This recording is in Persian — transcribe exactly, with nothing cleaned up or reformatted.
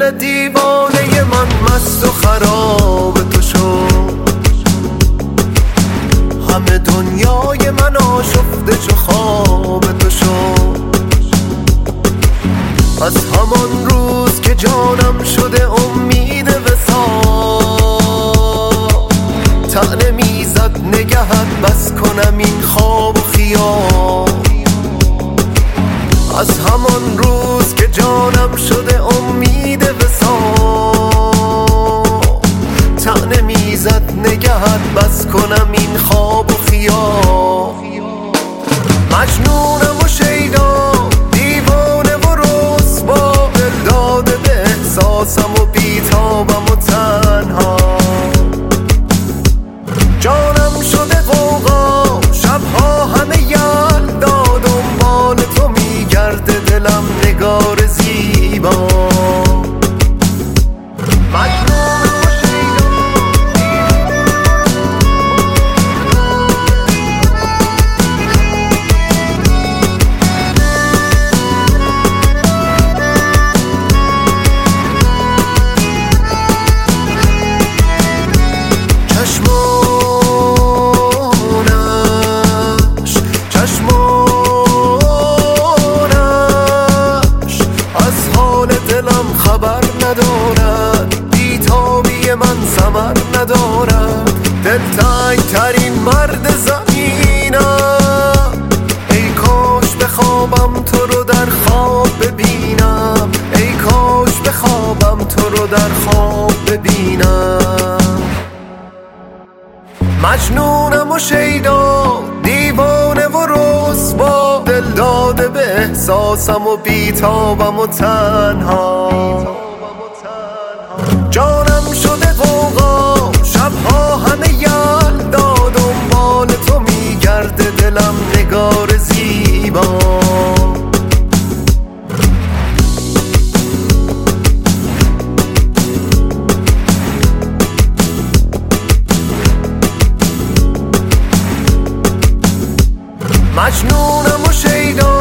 دل دیوانه من مست و خراب تو شد، همه دنیای من آشفته چو خواب تو شد. از همان روز که جانم شده امید وصال، طعنه میزد نگهت بس کنم این خواب و خیال. از همان روز که جانم شده امید وصال، طعنه میزد نگهت بس کنم این خواب و خیال. مجنونم و شیدا دیوانه و رسوا، دل داده به احساسم و بیتابم و تنها. جانم شده غوغا شبها همه یلدا، دنبال تو میگرده دلم نگار زیبا. خبر ندارد بیتابی من ثمر ندارد، دلتنگ ترین مرد زمینم. ای کاش بخوابم تو رو در خواب ببینم، ای کاش بخوابم تو رو در خواب ببینم. مجنونم و شیدا دیوانه و رسوا، دل داده به احساسم و بیتابم و تنها. جانم شده غوغا شبها همه یلدا، دنبال تو میگرده دلم نگار زیبا. مجنونم و شیدا